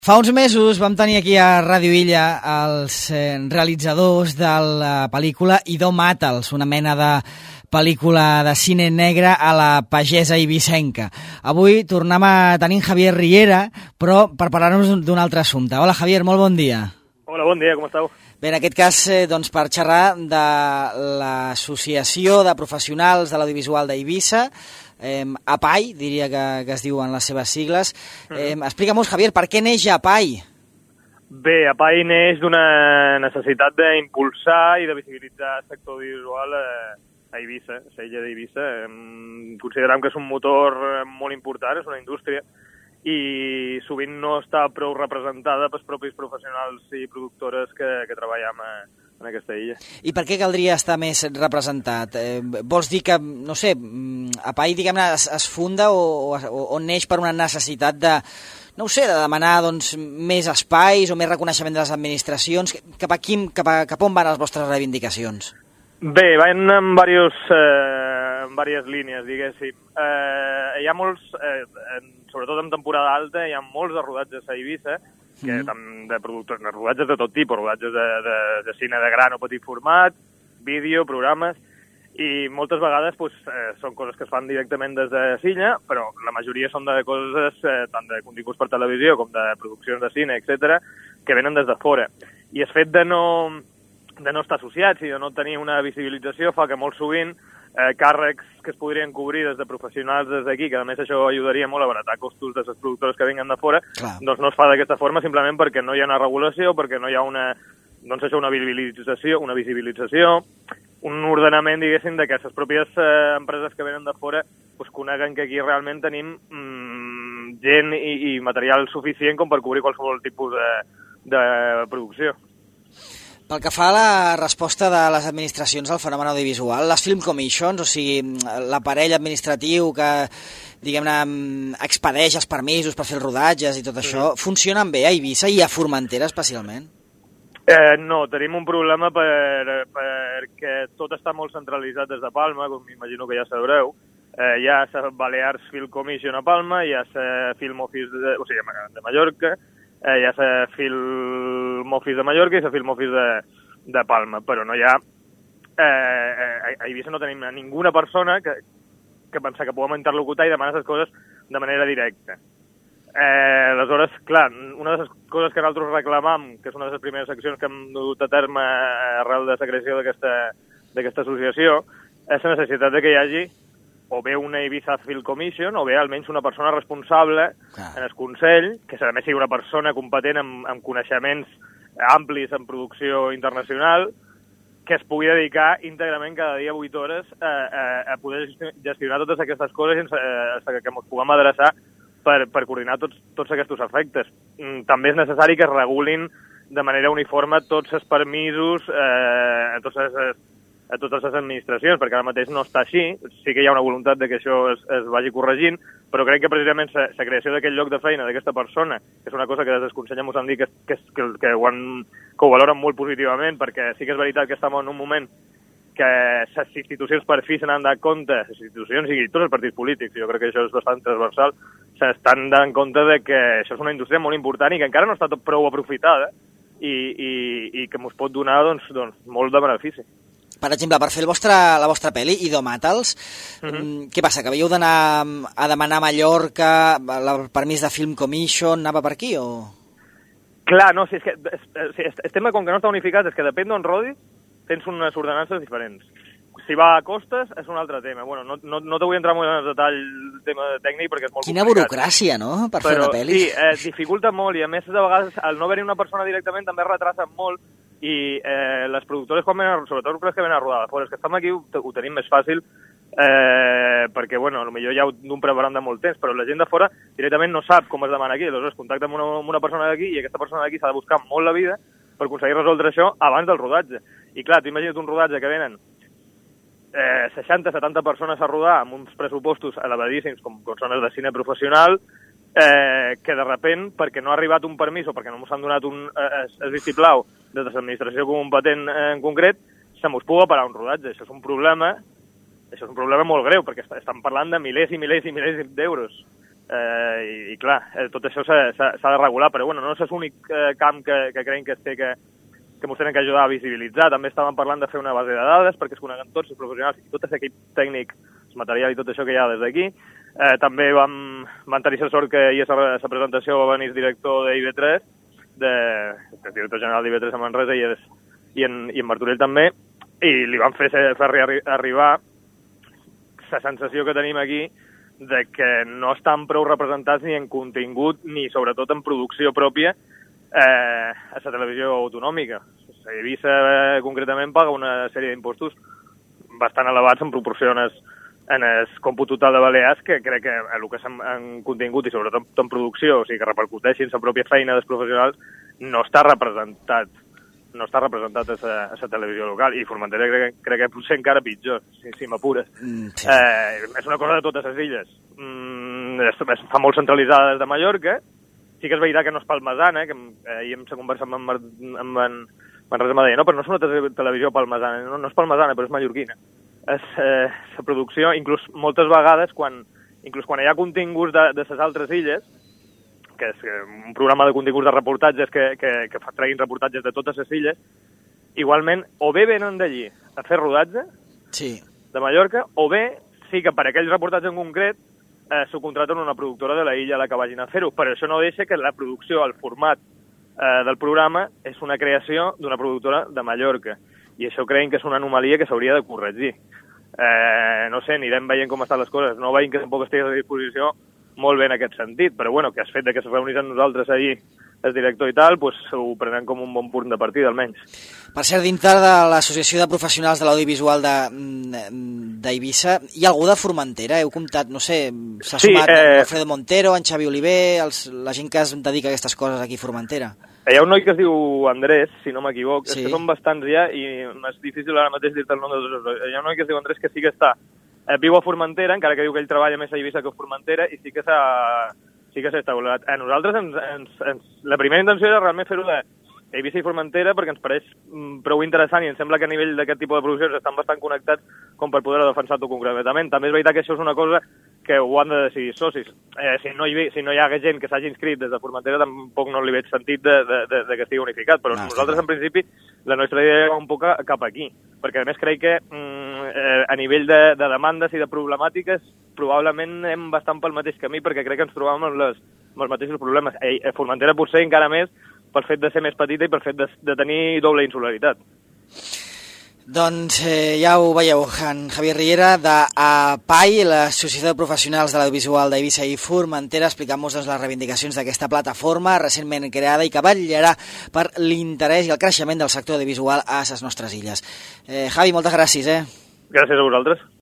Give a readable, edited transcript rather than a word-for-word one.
Fa uns mesos vam tenir aquí a Ràdio Illa els realitzadors de la pel·lícula Idò Mata'ls, una mena de pel·lícula de cine negre a la pagesa eivissenca. Avui tornem a tenir Javier Riera, però per parlar-nos d'un altre assumpte. Hola Javier, molt bon dia. Hola, bon dia, com esteu? Bé, en aquest cas, per xerrar de l'Associació de Professionals de l'Audiovisual d'Eivissa, APAI, diria que es diuen les seves sigles. Explica'm-nos, Javier, per què neix APAI? Bé, APAI neix d'una necessitat d'impulsar i de visibilitzar el sector audiovisual a Eivissa, a l'illa d'Eivissa. Considerem que és un motor molt important, és una indústria, i sovint no està prou representada pels propis professionals i productores que treballem en aquesta illa. I per què caldria estar més representat? Vols dir que, no sé, APAI, diguem-ne, es funda o neix per una necessitat de, no ho sé, de demanar doncs, més espais o més reconeixement de les administracions? Cap on van les vostres reivindicacions? Bé, van en diverses línies, diguéssim. Hi ha molts, sobretot en temporada alta, hi ha molts de rodatges a Eivissa, de rodatges de tot tipus, rodatges de cine de gran o petit format, vídeo, programes, i moltes vegades són coses que es fan directament des de Silla, però la majoria són de coses tant de continguts per televisió com de produccions de cine, etc., que venen des de fora. I el fet de no estar associats i de no tenir una visibilització fa que molt sovint càrrecs que es podrien cobrir des de professionals des d'aquí, que a més això ajudaria molt a abaratar costos de les productores que vinguen de fora, doncs no es fa d'aquesta forma simplement perquè no hi ha una regulació, perquè no hi ha una visibilització, un ordenament, diguéssim, de que les pròpies empreses que venen de fora coneguen que aquí realment tenim gent i material suficient com per cobrir qualsevol tipus de producció. Pel que fa a la resposta de les administracions al fenomen audiovisual, les Film Commissions, o sigui, l'aparell administratiu que, diguem-ne, expedeix els permisos per fer els rodatges i tot això, funcionen bé a Eivissa i a Formentera especialment? No, tenim un problema perquè tot està molt centralitzat des de Palma, com m'imagino que ja sabreu. Hi ha la Balears Film Commission a Palma, hi ha la Film Office de Mallorca, hi ha la Film Office de Mallorca i la Film Office de Palma, però no hi ha... A Eivissa no tenim ninguna persona que pensa que puguem interlocutar i demanar les coses de manera directa. Aleshores, clar, una de les coses que nosaltres reclamam, que és una de les primeres accions que hem dut a terme arrel de la creació d'aquesta associació, és la necessitat de que hi hagi o bé una Eivissa Film Commission, o bé almenys una persona responsable en el Consell, que a més sigui una persona competent amb coneixements amplis en producció internacional, que es pugui dedicar íntegrament cada dia 8 hores a poder gestionar totes aquestes coses fins que ens puguem adreçar per coordinar tots aquests efectes. També és necessari que es regulin de manera uniforme tots els permisos a totes les administracions, perquè ara mateix no està així. Sí que hi ha una voluntat de que això es vagi corregint, però crec que precisament la creació d'aquest lloc de feina, d'aquesta persona, que és una cosa que des del Consell ens han dit que ho valoren molt positivament, perquè sí que és veritat que estem en un moment que les institucions per fi se n'han donat compte, les institucions i tots els partits polítics, jo crec que això és bastant transversal, s'estan donant compte de que això és una indústria molt important i que encara no està prou aprofitada i que ens pot donar doncs, molt de benefici. Per exemple, per fer la vostra pel·li, Idò Mata'ls, què passa, que havíeu d'anar a demanar a Mallorca el permís de Film Commission, anava per aquí o...? Clar, no, és que el tema com que no està unificat és que depèn d'on rodis, tens unes ordenances diferents. Si va a costes, és un altre tema. Bueno, no te vull entrar molt en el detall del tema tècnic perquè és molt complicat. Quina burocràcia, no?, per fer una pel·li. Sí, dificulta molt i a més de vegades el no haver-hi una persona directament també retrasa molt i les productores, sobretot les que venen a rodar de fora, és que estem aquí ho tenim més fàcil perquè, bueno, potser ja ho d'un preparant de molt temps, però la gent de fora directament no sap com es demana aquí, aleshores contacta amb una persona d'aquí i aquesta persona d'aquí s'ha de buscar molt la vida per aconseguir resoldre això abans del rodatge. I clar, tu imagina't un rodatge que venen 60-70 persones a rodar amb uns pressupostos elevadíssims com són els de cine professional, que de repent, perquè no ha arribat un permís o perquè no ens han donat el vistiplau de l'administració competent en concret, se mos puga parar un rodatge. Això és un problema molt greu, perquè estem parlant de milers i milers i milers d'euros I clar, tot això s'ha de regular, però bueno, no és l'únic camp que creiem que es té que ens tenen que ajudar a visibilitzar. També estàvem parlant de fer una base de dades perquè es coneguen tots els professionals i tot l'equip tècnic, el material i tot això que hi ha des d'aquí. També vam tenir la sort que hi és la presentació va venir el director d'IV3, el director general d'IV3 a Manresa i en Martorell també, i li vam fer arribar la sensació que tenim aquí de que no estan prou representats ni en contingut ni sobretot en producció pròpia a la televisió autonòmica. Eivissa concretament paga una sèrie d'impostos bastant elevats en proporció en el còmput total de Balears, que crec que el que és en contingut i sobretot en producció, o sigui que repercuteixi en la pròpia feina dels professionals, no està representat a la televisió local, i Formentera crec que potser encara pitjor, si m'apures. Sí. És una cosa de totes les illes. Està molt centralitzada des de Mallorca, sí que és veritat que no és palmesana, que ahir hem conversat amb en Manresa m'ha dit, no, però no és una televisió palmesana, no és palmesana, però és mallorquina. La producció, inclús moltes vegades, quan hi ha continguts de les altres illes, que és un programa de continguts de reportatges que treguin reportatges de totes les illes, igualment, o bé venen d'allí a fer rodatge, sí, de Mallorca, o bé sí que per aquell reportatge en concret s'ho contraten una productora de la illa a la que vagin a fer-ho, però això no deixa que la producció, el format del programa, és una creació d'una productora de Mallorca, i això creiem que és una anomalia que s'hauria de corregir. No sé, anirem veient com estan les coses, no veiem que tampoc estigués a disposició molt bé en aquest sentit, però bueno, que has fet que es reunís amb nosaltres ahir el director i tal, doncs ho prenem com un bon punt de partida, almenys. Per cert, dintre de l'Associació de Professionals de l'Audiovisual d'Eivissa, hi ha algú de Formentera? Heu comptat, no sé, s'ha sumat Alfredo Montero, en Xavi Oliver, la gent que es dedica a aquestes coses aquí a Formentera? Hi ha un noi que es diu Andrés, si no m'equivoc, sí. És que són bastants ja i és difícil ara mateix dir-te el nom de tots. Hi ha un noi que es diu Andrés que sí que està viu a Formentera, encara que diu que ell treballa més a Eivissa que a Formentera, i sí que s'ha establert. A nosaltres la primera intenció era realment fer-ho d'Eivissa i Formentera perquè ens pareix prou interessant i ens sembla que a nivell d'aquest tipus de produccions estan bastant connectats com per poder defensar-ho concretament. També és veritat que això és una cosa que ho han de decidir socis. Si no hi ha gent que s'hagi inscrit des de Formentera tampoc no li veig sentit de que estigui unificat, però nosaltres en principi la nostra idea va un poc cap aquí, perquè a més crec que a nivell de demandes i de problemàtiques probablement anem bastant pel mateix camí perquè crec que ens trobàvem amb els mateixos problemes. Formentera potser encara més pel fet de ser més petita i pel fet de tenir doble insularitat. Doncs ja ho veieu, en Javier Riera de APAI, l'Associació de Professionals de l'Audiovisual d'Eivissa i Formentera, explicant-nos les reivindicacions d'aquesta plataforma recentment creada i que vetllarà per l'interès i el creixement del sector audiovisual a les nostres illes. Javi, moltes gràcies. Gràcies a vosaltres.